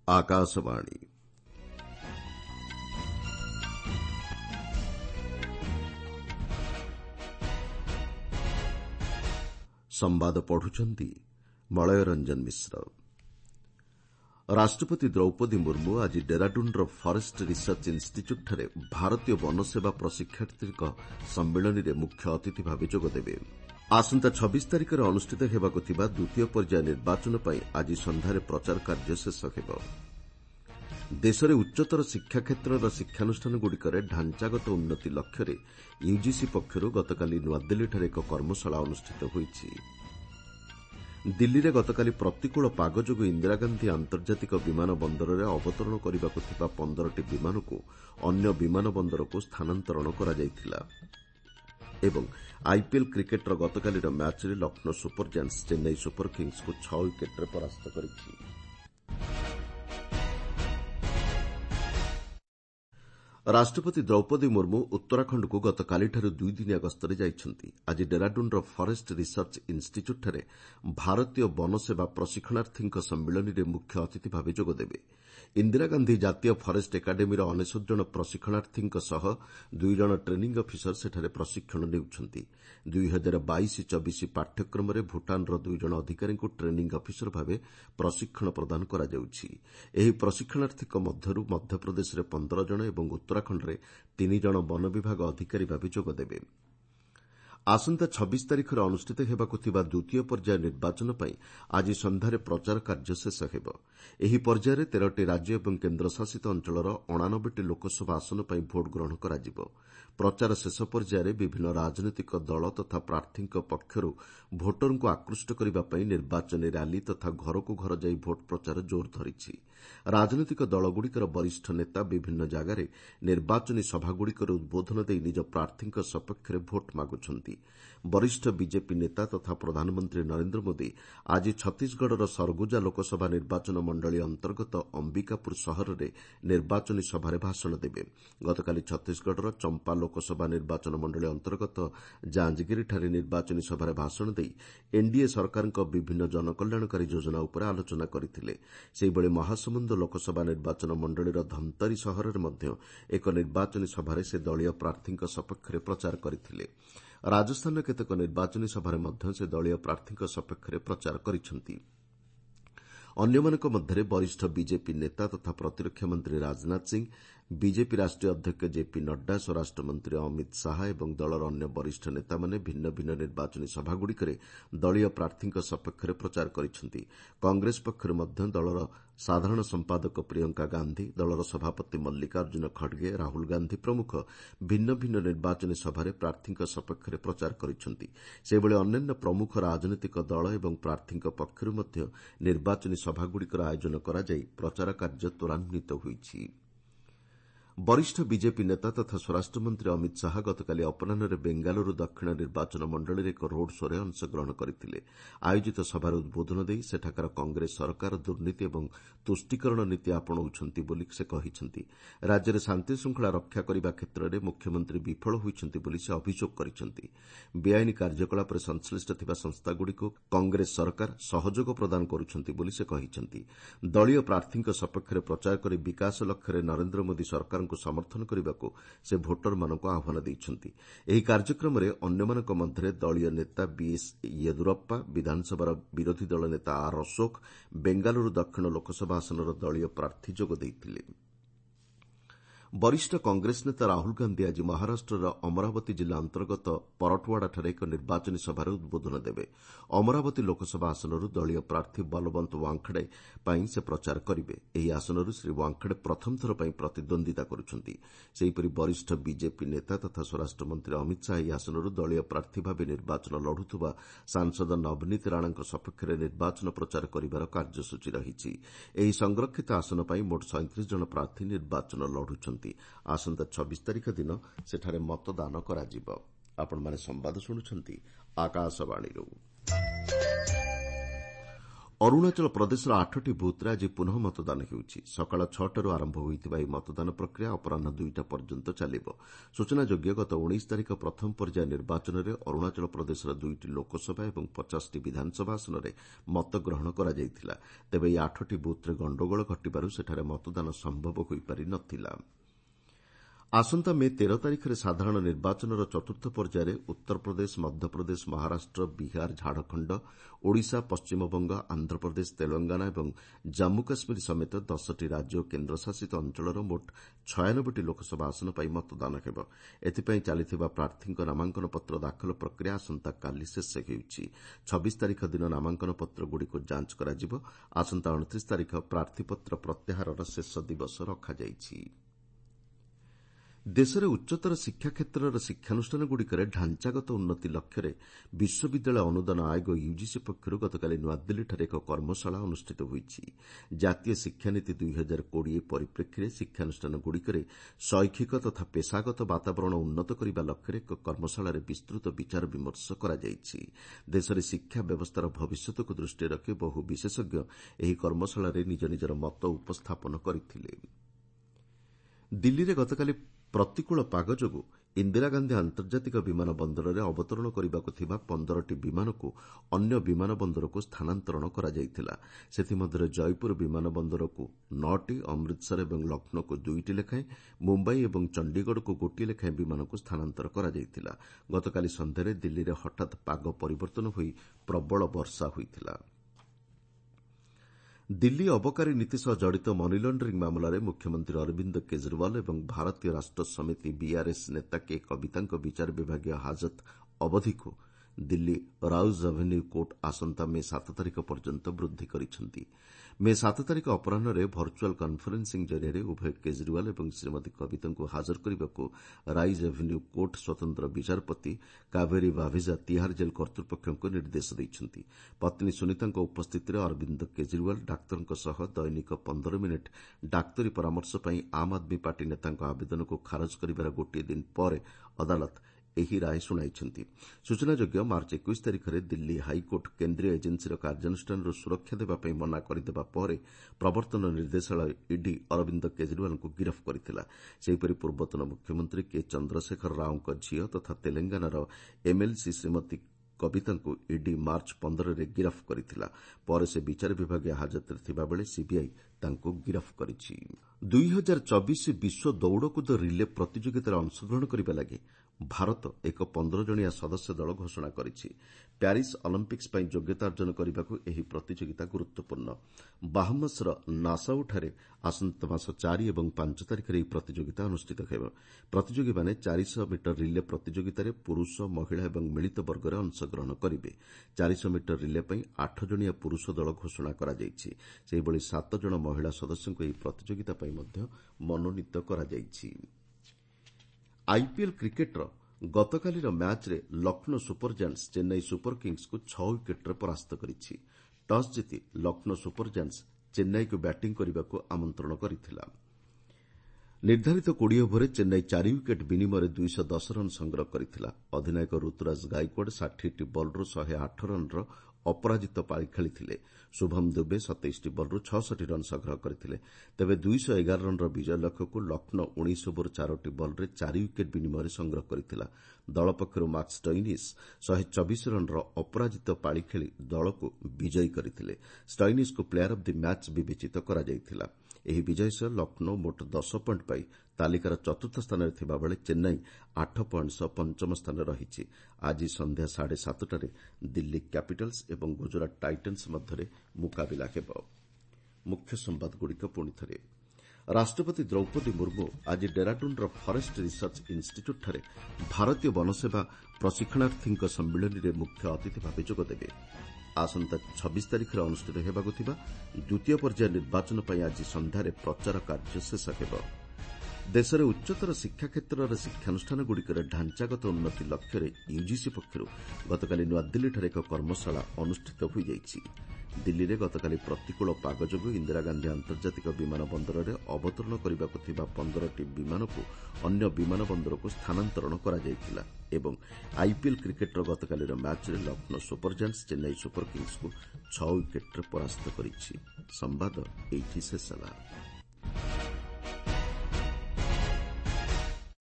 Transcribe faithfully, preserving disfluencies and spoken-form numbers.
आकाशवाणी संवाद पढ़ुचंती मलय रंजन मिश्र। राष्ट्रपति द्रौपदी मुर्मू आज डेराडूनर फरेस्ट रिसर्च इन्स्टिट्यूट ठारे भारतीय वनसेवा प्रशिक्षार्थी सम्मेलन में मुख्य अतिथि भाव जोगदेवे। आसंता छब्बीस तारिख में अनुष्ठित हेबाकु थिबा द्वितीय पर्याय निर्वाचन पर आज संध्यारे प्रचार कार्य शेष हेब। देशରେ उच्चतर शिक्षा क्षेत्रର ଶିକ୍ଷାନୁଷ୍ଠାନଗୁଡ଼ିକରେ ଢାଞ୍ଚାଗତ ଉନ୍ନତି ଲକ୍ଷ୍ୟରେ ୟୁଜିସି ପକ୍ଷରୁ ଗତକାଲି ନୂଆଦିଲ୍ଲୀଠାରେ ଏକ କର୍ମଶାଳା ଅନୁଷ୍ଠିତ ହୋଇଛି। ଦିଲ୍ଲୀରେ ଗତକାଲି ପ୍ରତିକୂଳ ପାଗ ଯୋଗୁଁ ଇନ୍ଦିରା ଗାନ୍ଧୀ ଆନ୍ତର୍ଜାତିକ ବିମାନ ବନ୍ଦରରେ ଅବତରଣ କରିବାକୁ ଥିବା ପନ୍ଦରଟି ବିମାନକୁ ଅନ୍ୟ ବିମାନ ବନ୍ଦରକୁ ସ୍ଥାନାନ୍ତରଣ କରାଯାଇଥିଲା ଏବଂ ଆଇପିଏଲ୍ କ୍ରିକେଟର ଗତକାଲିର ମ୍ୟାଚ୍ରେ Lucknow super giants Chennai super କିଙ୍ଗ୍ସକୁ ଛଅ ୱିକେଟ୍ରେ ପରାସ୍ତ କରିଛି। ରାଷ୍ଟ୍ରପତି ଦ୍ରୌପଦୀ ମୁର୍ମୁ ଉତ୍ତରାଖଣ୍ଡକୁ ଗତକାଲିଠାରୁ ଦୁଇଦିନିଆ ଗସ୍ତରେ ଯାଇଛନ୍ତି। ଆଜି ଡେରାଡୁନର ଫରେଷ୍ଟ ରିସର୍ଚ୍ଚ ଇନ୍ଷ୍ଟିଚ୍ୟୁଟ୍ଠାରେ ଭାରତୀୟ ବନସେବା ପ୍ରଶିକ୍ଷଣାର୍ଥୀଙ୍କ ସମ୍ମିଳନୀରେ ମୁଖ୍ୟ ଅତିଥି ଭାବେ ଯୋଗଦେବେ। ଇନ୍ଦିରା ଗାନ୍ଧୀ ଜାତୀୟ ଫରେଷ୍ଟ ଏକାଡେମୀର ଅନେଶ୍ୱତ ଜଣ ପ୍ରଶିକ୍ଷଣାର୍ଥୀଙ୍କ ସହ ଦୁଇ ଜଣ ଟ୍ରେନିଂ ଅଫିସର ସେଠାରେ ପ୍ରଶିକ୍ଷଣ ନେଉଛନ୍ତି। ଦୁଇ ହଜାର ବାଇଶ ଚବିଶ ପାଠ୍ୟକ୍ରମରେ ଭୁଟାନର ଦୁଇ ଜଣ ଅଧିକାରୀଙ୍କୁ ଟ୍ରେନିଂ ଅଫିସର ଭାବେ ପ୍ରଶିକ୍ଷଣ ପ୍ରଦାନ କରାଯାଉଛି। ଏହି ପ୍ରଶିକ୍ଷଣାର୍ଥୀଙ୍କ ମଧ୍ୟରୁ ମଧ୍ୟପ୍ରଦେଶରେ ପନ୍ଦର ଜଣ ଏବଂ ଉତ୍ତରାଖଣ୍ଡରେ ତିନି ଜଣ ବନ ବିଭାଗ ଅଧିକାରୀ ଭାବେ ଯୋଗଦେବେ। ଆସନ୍ତା ଛବିଶ ତାରିଖରେ ଅନୁଷ୍ଠିତ ହେବାକୁ ଥିବା ଦ୍ୱିତୀୟ ପର୍ଯ୍ୟାୟ ନିର୍ବାଚନ ପାଇଁ ଆଜି ସନ୍ଧ୍ୟାରେ ପ୍ରଚାର କାର୍ଯ୍ୟ ଶେଷ ହେବ। ଏହି ପର୍ଯ୍ୟାୟରେ ତେରଟି ରାଜ୍ୟ ଏବଂ କେନ୍ଦ୍ରଶାସିତ ଅଞ୍ଚଳର ଅଣାନବେଟି ଲୋକସଭା ଆସନ ପାଇଁ ଭୋଟ୍ ଗ୍ରହଣ କରାଯିବ। ପ୍ରଚାର ଶେଷ ପର୍ଯ୍ୟାୟରେ ବିଭିନ୍ନ ରାଜନୈତିକ ଦଳ ତଥା ପ୍ରାର୍ଥୀଙ୍କ ପକ୍ଷରୁ ଭୋଟରଙ୍କୁ ଆକୃଷ୍ଟ କରିବା ପାଇଁ ନିର୍ବାଚନୀ ର୍ୟାଲି ତଥା ଘରକୁ ଘର ଯାଇ ଭୋଟ୍ ପ୍ରଚାର ଜୋର ଧରିଛି। ରାଜନୈତିକ ଦଳଗୁଡ଼ିକର ବରିଷ୍ଠ ନେତା ବିଭିନ୍ନ ଜାଗାରେ ନିର୍ବାଚନୀ ସଭାଗୁଡ଼ିକରେ ଉଦ୍ବୋଧନ ଦେଇ ନିଜ ପ୍ରାର୍ଥୀଙ୍କ ସପକ୍ଷରେ ଭୋଟ୍ ମାଗୁଛନ୍ତି। ବରିଷ୍ଠ ବିଜେପି ନେତା ତଥା ପ୍ରଧାନମନ୍ତ୍ରୀ ନରେନ୍ଦ୍ର ମୋଦି ଆଜି ଛତିଶଗଡ଼ର ସରଗୁଜା ଲୋକସଭା ନିର୍ବାଚନ ମଣ୍ଡଳୀ ଅନ୍ତର୍ଗତ ଅମ୍ବିକାପୁର ସହରରେ ନିର୍ବାଚନୀ ସଭାରେ ଭାଷଣ ଦେବେ। ଗତକାଲି ଛତିଶଗଡ଼ର ଚମ୍ପା ଲୋକସଭା ନିର୍ବାଚନ ମଣ୍ଡଳୀ ଅନ୍ତର୍ଗତ ଜାଞ୍ଜଗିରିଠାରେ ନିର୍ବାଚନୀ ସଭାରେ ଭାଷଣ ଦେଇ ଏନ୍ଡିଏ ସରକାରଙ୍କ ବିଭିନ୍ନ ଜନକଲ୍ୟାଣକାରୀ ଯୋଜନା ଉପରେ ଆଲୋଚନା କରିଥିଲେ। ସେହିଭଳି ମହାସମୁନ୍ଦ ଲୋକସଭା ନିର୍ବାଚନ ମଣ୍ଡଳୀର ଧମତରୀ ସହରରେ ମଧ୍ୟ ଏକ ନିର୍ବାଚନୀ ସଭାରେ ସେ ଦଳୀୟ ପ୍ରାର୍ଥୀଙ୍କ ସପକ୍ଷରେ ପ୍ରଚାର କରିଥିଲେ। ରାଜସ୍ଥାନର କେତେକ ନିର୍ବାଚନୀ ସଭାରେ ମଧ୍ୟ ସେ ଦଳୀୟ ପ୍ରାର୍ଥୀଙ୍କ ସପକ୍ଷରେ ପ୍ରଚାର କରିଛନ୍ତି। ଅନ୍ୟମାନଙ୍କ ମଧ୍ୟରେ ବରିଷ୍ଠ ବିଜେପି ନେତା ତଥା ପ୍ରତିରକ୍ଷା ମନ୍ତ୍ରୀ ରାଜନାଥ ସିଂ, ବିଜେପି ରାଷ୍ଟ୍ରୀୟ ଅଧ୍ୟକ୍ଷ ଜେପି ନଡ୍ଡା, ସ୍ୱରାଷ୍ଟ୍ରମନ୍ତ୍ରୀ ଅମିତ ଶାହା ଏବଂ ଦଳର ଅନ୍ୟ ବରିଷ୍ଠ ନେତାମାନେ ଭିନ୍ନ ଭିନ୍ନ ନିର୍ବାଚନୀ ସଭାଗୁଡ଼ିକରେ ଦଳୀୟ ପ୍ରାର୍ଥୀଙ୍କ ସପକ୍ଷରେ ପ୍ରଚାର କରିଛନ୍ତି। କଂଗ୍ରେସ ପକ୍ଷରୁ ମଧ୍ୟ ଦଳର ସାଧାରଣ ସମ୍ପାଦକ ପ୍ରିୟଙ୍କା ଗାନ୍ଧି, ଦଳର ସଭାପତି ମଲ୍ଲିକାର୍ଜୁନ ଖଡ୍ଗେ, ରାହୁଲ ଗାନ୍ଧି ପ୍ରମୁଖ ଭିନ୍ନ ଭିନ୍ନ ନିର୍ବାଚନୀ ସଭାରେ ପ୍ରାର୍ଥୀଙ୍କ ସପକ୍ଷରେ ପ୍ରଚାର କରିଛନ୍ତି। ସେହିଭଳି ଅନ୍ୟାନ୍ୟ ପ୍ରମୁଖ ରାଜନୈତିକ ଦଳ ଏବଂ ପ୍ରାର୍ଥୀଙ୍କ ପକ୍ଷରୁ ମଧ୍ୟ ନିର୍ବାଚନୀ ସଭାଗୁଡ଼ିକର ଆୟୋଜନ କରାଯାଇ ପ୍ରଚାର କାର୍ଯ୍ୟ ତ୍ୱରାନ୍ୱିତ ହୋଇଛି। ବରିଷ୍ଠ ବିଜେପି ନେତା ତଥା ସ୍ୱରାଷ୍ଟ୍ରମନ୍ତ୍ରୀ ଅମିତ ଶାହା ଗତକାଲି ଅପରାହ୍ନରେ ବେଙ୍ଗାଲୁରୁ ଦକ୍ଷିଣ ନିର୍ବାଚନ ମଣ୍ଡଳୀରେ ଏକ ରୋଡ୍ ଶୋରେ ଅଂଶଗ୍ରହଣ କରିଥିଲେ। ଆୟୋଜିତ ସଭାରେ ଉଦ୍ବୋଧନ ଦେଇ ସେଠାକାର କଂଗ୍ରେସ ସରକାର ଦୁର୍ନୀତି ଏବଂ ତୁଷ୍ଟିକରଣ ନୀତି ଆପଣାଉଛନ୍ତି ବୋଲି ସେ କହିଛନ୍ତି। ରାଜ୍ୟରେ ଶାନ୍ତିଶୃଙ୍ଖଳା ରକ୍ଷା କରିବା କ୍ଷେତ୍ରରେ ମୁଖ୍ୟମନ୍ତ୍ରୀ ବିଫଳ ହୋଇଛନ୍ତି ବୋଲି ସେ ଅଭିଯୋଗ କରିଛନ୍ତି। ବେଆଇନ କାର୍ଯ୍ୟକଳାପରେ ସଂଶ୍ଳିଷ୍ଟ ଥିବା ସଂସ୍ଥାଗୁଡ଼ିକୁ କଂଗ୍ରେସ ସରକାର ସହଯୋଗ ପ୍ରଦାନ କରୁଛନ୍ତି ବୋଲି ସେ କହିଛନ୍ତି। ଦଳୀୟ ପ୍ରାର୍ଥୀଙ୍କ ସପକ୍ଷରେ ପ୍ରଚାର କରି ବିକାଶ ଲକ୍ଷ୍ୟରେ ନରେନ୍ଦ୍ର ମୋଦି ସରକାର ସମର୍ଥନ କରିବାକୁ ସେ ଭୋଟରମାନଙ୍କୁ ଆହ୍ୱାନ ଦେଇଛନ୍ତି। ଏହି କାର୍ଯ୍ୟକ୍ରମରେ ଅନ୍ୟମାନଙ୍କ ମଧ୍ୟରେ ଦଳୀୟ ନେତା ବିଏସ୍ ୟେଦୁରପ୍ପା, ବିଧାନସଭାର ବିରୋଧୀ ଦଳ ନେତା ଆର୍ ଅଶୋକ, ବେଙ୍ଗାଲୁରୁ ଦକ୍ଷିଣ ଲୋକସଭା ଆସନର ଦଳୀୟ ପ୍ରାର୍ଥୀ ଯୋଗ ଦେଇଥିଲେ। ବରିଷ୍ଠ କଂଗ୍ରେସ ନେତା ରାହୁଲ ଗାନ୍ଧି ଆଜି ମହାରାଷ୍ଟ୍ରର ଅମରାବତୀ ଜିଲ୍ଲା ଅନ୍ତର୍ଗତ ପରଟୱାଡାଠାରେ ଏକ ନିର୍ବାଚନୀ ସଭାରେ ଉଦ୍ବୋଧନ ଦେବେ। ଅମରାବତୀ ଲୋକସଭା ଆସନରୁ ଦଳୀୟ ପ୍ରାର୍ଥୀ ବଲବନ୍ତ ୱାଙ୍ଗଡେ ପାଇଁ ସେ ପ୍ରଚାର କରିବେ। ଏହି ଆସନରୁ ଶ୍ରୀ ୱାଙ୍ଗଡେ ପ୍ରଥମ ଥର ପାଇଁ ପ୍ରତିଦ୍ୱନ୍ଦିତା କରୁଛନ୍ତି। ସେହିପରି ବରିଷ୍ଠ ବିଜେପି ନେତା ତଥା ସ୍ୱରାଷ୍ଟ୍ରମନ୍ତ୍ରୀ ଅମିତ ଶାହା ଏହି ଆସନରୁ ଦଳୀୟ ପ୍ରାର୍ଥୀ ଭାବେ ନିର୍ବାଚନ ଲଢୁଥିବା ସାଂସଦ ନବନୀତ ରାଣାଙ୍କ ସପକ୍ଷରେ ନିର୍ବାଚନ ପ୍ରଚାର କରିବାର କାର୍ଯ୍ୟସୂଚୀ ରହିଛି। ଏହି ସଂରକ୍ଷିତ ଆସନ ପାଇଁ ମୋଟ ସଇଁତିରିଶ ଜଣ ପ୍ରାର୍ଥୀ ନିର୍ବାଚନ ଲଢୁଛନ୍ତି। ଆସନ୍ତା ଛବିଶ ତାରିଖ ଦିନ ସେଠାରେ ମତଦାନ କରାଯିବ। ଆପଣମାନେ ସମ୍ବାଦ ଶୁଣୁଛନ୍ତି ଆକାଶବାଣୀରୁ। ଅରୁଣାଚଳ ପ୍ରଦେଶର ଆଠଟି ବୁଥ୍ରେ ଆଜି ପୁନଃ ମତଦାନ ହେଉଛି। ସକାଳ ଛଅଟାରୁ ଆରମ୍ଭ ହୋଇଥିବା ଏହି ମତଦାନ ପ୍ରକ୍ରିୟା ଅପରାହ୍ନ ଦୁଇଟା ପର୍ଯ୍ୟନ୍ତ ଚାଲିବ। ସୂଚନାଯୋଗ୍ୟ ଗତ ଉଣେଇଶ ତାରିଖ ପ୍ରଥମ ପର୍ଯ୍ୟାୟ ନିର୍ବାଚନରେ ଅରୁଣାଚଳ ପ୍ରଦେଶର ଦୁଇଟି ଲୋକସଭା ଏବଂ ପଚାଶଟି ବିଧାନସଭା ଆସନରେ ମତଗ୍ରହଣ କରାଯାଇଥିଲା। ତେବେ ଏହି ଆଠଟି ବୁଥ୍ରେ ଗଣ୍ଡଗୋଳ ଘଟିବାରୁ ସେଠାରେ ମତଦାନ ସମ୍ଭବ ହୋଇପାରି ନ ଥିଲା। ଆସନ୍ତା ମେ ତେର ତାରିଖରେ ସାଧାରଣ ନିର୍ବାଚନର ଚତୁର୍ଥ ପର୍ଯ୍ୟାୟରେ ଉତ୍ତରପ୍ରଦେଶ, ମଧ୍ୟପ୍ରଦେଶ, ମହାରାଷ୍ଟ୍ର, ବିହାର, ଝାଡ଼ଖଣ୍ଡ, ଓଡ଼ିଶା, ପଶ୍ଚିମବଙ୍ଗ, ଆନ୍ଧ୍ରପ୍ରଦେଶ, ତେଲଙ୍ଗାନା ଏବଂ ଜାମ୍ମୁ କାଶ୍ମୀର ସମେତ ଦଶଟି ରାଜ୍ୟ ଓ କେନ୍ଦ୍ରଶାସିତ ଅଞ୍ଚଳର ମୋଟ ଛୟାନବେଟି ଲୋକସଭା ଆସନ ପାଇଁ ମତଦାନ ହେବ। ଏଥିପାଇଁ ଚାଲିଥିବା ପ୍ରାର୍ଥୀଙ୍କ ନାମାଙ୍କନ ପତ୍ର ଦାଖଲ ପ୍ରକ୍ରିୟା ଆସନ୍ତାକାଲି ଶେଷ ହେଉଛି। ଛବିଶ ତାରିଖ ଦିନ ନାମାଙ୍କନ ପତ୍ରଗୁଡ଼ିକୁ ଯାଞ୍ଚ କରାଯିବ। ଆସନ୍ତା ଅଣତିରିଶ ତାରିଖ ପ୍ରାର୍ଥୀପତ୍ର ପ୍ରତ୍ୟାହାରର ଶେଷ ଦିବସ ରଖାଯାଇଛି। ଦେଶରେ ଉଚ୍ଚତର ଶିକ୍ଷା କ୍ଷେତ୍ରର ଶିକ୍ଷାନୁଷ୍ଠାନଗୁଡ଼ିକରେ ଢାଞ୍ଚାଗତ ଉନ୍ନତି ଲକ୍ଷ୍ୟରେ ବିଶ୍ୱବିଦ୍ୟାଳୟ ଅନୁଦାନ ଆୟୋଗ ୟୁଜିସି ପକ୍ଷରୁ ଗତକାଲି ନୂଆଦିଲ୍ଲୀଠାରେ ଏକ କର୍ମଶାଳା ଅନୁଷ୍ଠିତ ହୋଇଛି। ଜାତୀୟ ଶିକ୍ଷାନୀତି ଦୁଇ ହଜାର କୋଡ଼ିଏ ପରିପ୍ରେକ୍ଷୀରେ ଶିକ୍ଷାନୁଷ୍ଠାନଗୁଡ଼ିକରେ ଶୈକ୍ଷିକ ତଥା ପେସାଗତ ବାତାବରଣ ଉନ୍ନତ କରିବା ଲକ୍ଷ୍ୟରେ ଏକ କର୍ମଶାଳାରେ ବିସ୍ତୃତ ବିଚାର ବିମର୍ଶ କରାଯାଇଛି। ଦେଶରେ ଶିକ୍ଷା ବ୍ୟବସ୍ଥାର ଭବିଷ୍ୟତକୁ ଦୃଷ୍ଟିରେ ରଖି ବହୁ ବିଶେଷଜ୍ଞ ଏହି କର୍ମଶାଳାରେ ନିଜ ନିଜର ମତ ଉପସ୍ଥାପନ କରିଥିଲେ। ଦିଲ୍ଲୀରେ ଗତକାଲି ପ୍ରତିକୂଳ ପାଗ ଯୋଗୁଁ ଇନ୍ଦିରା ଗାନ୍ଧୀ ଆନ୍ତର୍ଜାତିକ ବିମାନ ବନ୍ଦରରେ ଅବତରଣ କରିବାକୁ ଥିବା ପନ୍ଦରଟି ବିମାନକୁ ଅନ୍ୟ ବିମାନ ବନ୍ଦରକୁ ସ୍ଥାନାନ୍ତରଣ କରାଯାଇଥିଲା। ସେଥିମଧ୍ୟରେ ଜୟପୁର ବିମାନ ବନ୍ଦରକୁ ନଅଟି, ଅମୃତସର ଏବଂ ଲକ୍ଷ୍ନୌକୁ ଦୁଇଟି ଲେଖାଏଁ, ମୁମ୍ବାଇ ଏବଂ ଚଣ୍ଡିଗଡ଼କୁ ଗୋଟିଏ ଲେଖାଏଁ ବିମାନକୁ ସ୍ଥାନାନ୍ତର କରାଯାଇଥିଲା। ଗତକାଲି ସନ୍ଧ୍ୟାରେ ଦିଲ୍ଲୀରେ ହଠାତ୍ ପାଗ ପରିବର୍ତ୍ତନ ହୋଇ ପ୍ରବଳ ବର୍ଷା ହୋଇଥିଲା। ଦିଲ୍ଲୀ ଅବକାରୀ ନୀତି ସହ ଜଡ଼ିତ ମନି ଲଣ୍ଡରିଂ ମାମଲାରେ ମୁଖ୍ୟମନ୍ତ୍ରୀ ଅରବିନ୍ଦ କେଜରିୱାଲ ଏବଂ ଭାରତୀୟ ରାଷ୍ଟ୍ର ସମିତି ବିଆର୍ଏସ୍ ନେତା କେ କବିତାଙ୍କ ବିଚାର ବିଭାଗୀୟ ହାଜତ ଅବଧିକୁ ଦିଲ୍ଲୀ ରାଉଜ ଆଭେନ୍ୟୁ କୋର୍ଟ ଆସନ୍ତା ମେ ସାତ ତାରିଖ ପର୍ଯ୍ୟନ୍ତ ବୃଦ୍ଧି କରିଛନ୍ତି। ମେ ସାତ ତାରିଖ ଅପରାହ୍ନରେ ଭର୍ଚୁଆଲ୍ କନ୍ଫରେନ୍ସିଂ ଜରିଆରେ ଉଭୟ କେଜରିୱାଲ ଏବଂ ଶ୍ରୀମତୀ କବିତାଙ୍କୁ ହାଜର କରିବାକୁ ରାଇଜ୍ ଆଭେନ୍ୟୁ କୋର୍ଟ ସ୍ୱତନ୍ତ୍ର ବିଚାରପତି କାଭେରୀ ବାଭେଜା ତିହାର ଜେଲ୍ କର୍ତ୍ତୃପକ୍ଷଙ୍କୁ ନିର୍ଦ୍ଦେଶ ଦେଇଛନ୍ତି। ପତ୍ନୀ ସୁନୀତାଙ୍କ ଉପସ୍ଥିତିରେ ଅରବିନ୍ଦ କେଜରିୱାଲ ଡାକ୍ତରଙ୍କ ସହ ଦୈନିକ ପନ୍ଦର ମିନିଟ୍ ଡାକ୍ତରୀ ପରାମର୍ଶ ପାଇଁ ଆମ୍ ଆଦମୀ ପାର୍ଟି ନେତାଙ୍କ ଆବେଦନକୁ ଖାରଜ କରିବାର ଗୋଟିଏ ଦିନ ପରେ ଅଦାଲତ ଏହି ରାୟ ଶୁଣାଇଛନ୍ତି। ସୂଚନାଯୋଗ୍ୟ ମାର୍ଚ୍ଚ ଏକୋଇଶ ତାରିଖରେ ଦିଲ୍ଲୀ ହାଇକୋର୍ଟ କେନ୍ଦ୍ରୀୟ ଏଜେନ୍ସିର କାର୍ଯ୍ୟାନୁଷ୍ଠାନରୁ ସୁରକ୍ଷା ଦେବା ପାଇଁ ମନା କରିଦେବା ପରେ ପ୍ରବର୍ତ୍ତନ ନିର୍ଦ୍ଦେଶାଳୟ ଇଡି ଅରବିନ୍ଦ କେଜରିୱାଲଙ୍କୁ ଗିରଫ କରିଥିଲା। ସେହିପରି ପୂର୍ବତନ ମୁଖ୍ୟମନ୍ତ୍ରୀ କେ ଚନ୍ଦ୍ରଶେଖର ରାଓଙ୍କ ଝିଅ ତଥା ତେଲେଙ୍ଗାନାର ଏମ୍ଏଲ୍ସି ଶ୍ରୀମତୀ କବିତାଙ୍କୁ ଇଡି ମାର୍ଚ୍ଚ ପନ୍ଦରରେ ଗିରଫ କରିଥିଲା। ପରେ ସେ ବିଚାର ବିଭାଗୀୟ ହାଜତରେ ଥିବାବେଳେ ସିବିଆଇ ତାଙ୍କୁ ଗିରଫ କରିଛି। ଦୁଇ ହଜାର ଚବିଶ ବିଶ୍ୱ ଦୌଡ଼କୁଦ ରିଲେ ପ୍ରତିଯୋଗିତାରେ ଅଂଶଗ୍ରହଣ କରିବା ଲାଗି ଭାରତ ଏକ ପନ୍ଦର ଜଣିଆ ସଦସ୍ୟ ଦଳ ଘୋଷଣା କରିଛି। ପ୍ୟାରିସ୍ ଅଲିମ୍ପିକ୍ସ ପାଇଁ ଯୋଗ୍ୟତା ଅର୍ଜନ କରିବାକୁ ଏହି ପ୍ରତିଯୋଗିତା ଗୁରୁତ୍ୱପୂର୍ଣ୍ଣ। ବାହାମାସର ନାସାଉଠାରେ ଆସନ୍ତା ମାସ ଚାରି ଏବଂ ପାଞ୍ଚ ତାରିଖରେ ଏହି ପ୍ରତିଯୋଗିତା ଅନୁଷ୍ଠିତ ହେବ। ପ୍ରତିଯୋଗୀମାନେ ଚାରିଶହ ମିଟର ରିଲେ ପ୍ରତିଯୋଗିତାରେ ପୁରୁଷ, ମହିଳା ଏବଂ ମିଳିତ ବର୍ଗରେ ଅଂଶଗ୍ରହଣ କରିବେ। ଚାରିଶହ ମିଟର ରିଲେ ପାଇଁ ଆଠ ଜଣିଆ ପୁରୁଷ ଦଳ ଘୋଷଣା କରାଯାଇଛି। ସେହିଭଳି ସାତ ଜଣ ମହିଳା ସଦସ୍ୟଙ୍କୁ ଏହି ପ୍ରତିଯୋଗିତା ପାଇଁ ମଧ୍ୟ ମନୋନୀତ କରାଯାଇଛି। ଆଇପିଏଲ୍ କ୍ରିକେଟ୍ର ଗତକାଲିର ମ୍ୟାଚ୍ରେ Lucknow super giants Chennai super କିଙ୍ଗ୍ସକୁ ଛଅ ୱିକେଟ୍ରେ ପରାସ୍ତ କରିଛି। ଟସ୍ ଜିତି ଲକ୍ଷ୍ନୌ ସୁପର ଜାୟାଣ୍ଟସ୍ ଚେନ୍ନାଇକୁ ବ୍ୟାଟିଂ କରିବାକୁ ଆମନ୍ତ୍ରଣ କରିଥିଲା। ନିର୍ଦ୍ଧାରିତ କୋଡ଼ିଏ ଓଭରରେ ଚେନ୍ନାଇ ଚାରି ୱିକେଟ୍ ବିନିମୟରେ ଦୁଇଶହ ଦଶ ରନ୍ ସଂଗ୍ରହ କରିଥିଲା। ଅଧିନାୟକ ଋତୁରାଜ ଗାଇକ୍ୱାଡ୍ ଷାଠିଏଟି ବଲ୍ରୁ ଶହେ ଆଠ ରନ୍ର ଅପରାଜିତ ପାଳି ଖେଳିଥିଲେ। ଶୁଭମ୍ ଦୁବେ ସତେଇଶଟି ବଲ୍ରୁ ଛଅଷଠି ରନ୍ ସଂଗ୍ରହ କରିଥିଲେ। ତେବେ ଦୁଇଶହ ଏଗାର ରନ୍ର ବିଜୟ ଲକ୍ଷ୍ୟକୁ ଲକ୍ଷ୍ନୌ ଉଣେଇଶ ଓଭର ଚାରୋଟି ବଲ୍ରେ ଚାରି ୱିକେଟ୍ ବିନିମୟରେ ସଂଗ୍ରହ କରିଥିଲା। ଦଳ ପକ୍ଷରୁ ମାର୍କସ୍ ଷ୍ଟୋଇନିସ୍ ଶହେ ଚବିଶ ରନ୍ର ଅପରାଜିତ ପାଳି ଖେଳି ଦଳକୁ ବିଜୟୀ କରିଥିଲେ। ଷ୍ଟୋଇନିସ୍କୁ ପ୍ଲେୟାର ଅଫ୍ ଦି ମ୍ୟାଚ୍ ବିବେଚିତ କରାଯାଇଥିଲା। ଏହି ବିଜୟ ସହ ଲକ୍ଷ୍ନୌ ମୋଟ ଦଶ ପଏଣ୍ଟ ପାଇ ତାଲିକାର ଚତୁର୍ଥ ସ୍ଥାନରେ ଥିବାବେଳେ ଚେନ୍ନାଇ ଆଠ ପଏଣ୍ଟ ସହ ପଞ୍ଚମ ସ୍ଥାନରେ ରହିଛି। ଆଜି ସନ୍ଧ୍ୟା ସାଢ଼େ ସାତଟାରେ ଦିଲ୍ଲୀ କ୍ୟାପିଟାଲ୍ସ ଏବଂ ଗୁଜରାଟ ଟାଇଟନ୍ସ ମଧ୍ୟରେ ମୁକାବିଲା ହେବ। ମୁଖ୍ୟ ସମ୍ବାଦଗୁଡ଼ିକ ପୁଣିଥରେ। ରାଷ୍ଟ୍ରପତି ଦ୍ରୌପଦୀ ମୁର୍ମୁ ଆଜି ଡେରାଡୁନ୍ର ଫରେଷ୍ଟ ରିସର୍ଚ୍ଚ ଇନ୍ଷ୍ଟିଚ୍ୟୁଟ୍ଠାରେ ଭାରତୀୟ ବନସେବା ପ୍ରଶିକ୍ଷଣାର୍ଥୀଙ୍କ ସମ୍ମିଳନୀରେ ମୁଖ୍ୟ ଅତିଥି ଭାବେ ଯୋଗଦେବେ। ଆସନ୍ତା ଛବିଶ ତାରିଖରେ ଅନୁଷ୍ଠିତ ହେବାକୁ ଥିବା ଦ୍ୱିତୀୟ ପର୍ଯ୍ୟାୟ ନିର୍ବାଚନ ପାଇଁ ଆଜି ସନ୍ଧ୍ୟାରେ ପ୍ରଚାର କାର୍ଯ୍ୟ ଶେଷ ହେବ। ଦେଶରେ ଉଚ୍ଚତର ଶିକ୍ଷା କ୍ଷେତ୍ରରେ ଶିକ୍ଷାନୁଷ୍ଠାନଗୁଡ଼ିକରେ ଢାଞ୍ଚାଗତ ଉନ୍ନତି ଲକ୍ଷ୍ୟରେ ୟୁଜିସି ପକ୍ଷରୁ ଗତକାଲି ନୂଆଦିଲ୍ଲୀଠାରେ ଏକ କର୍ମଶାଳା ଅନୁଷ୍ଠିତ ହୋଇଯାଇଛି। ଦିଲ୍ଲୀରେ ଗତକାଲି ପ୍ରତିକୂଳ ପାଗ ଯୋଗୁଁ ଇନ୍ଦିରା ଗାନ୍ଧୀ ଆନ୍ତର୍ଜାତିକ ବିମାନ ବନ୍ଦରରେ ଅବତରଣ କରିବାକୁ ଥିବା ପନ୍ଦରଟି ବିମାନକୁ ଅନ୍ୟ ବିମାନ ବନ୍ଦରକୁ ସ୍ଥାନାନ୍ତରଣ କରାଯାଇଥିଲା ଏବଂ ଆଇପିଏଲ୍ କ୍ରିକେଟ୍ର ଗତକାଲିର ମ୍ୟାଚ୍ରେ Lucknow super giants Chennai super କିଙ୍ଗ୍ସକୁ ଛଅ ୱିକେଟ୍ରେ ପରାସ୍ତ କରିଛି। ସମ୍ବାଦ ଏଇଠି ଶେଷ ହେଲା।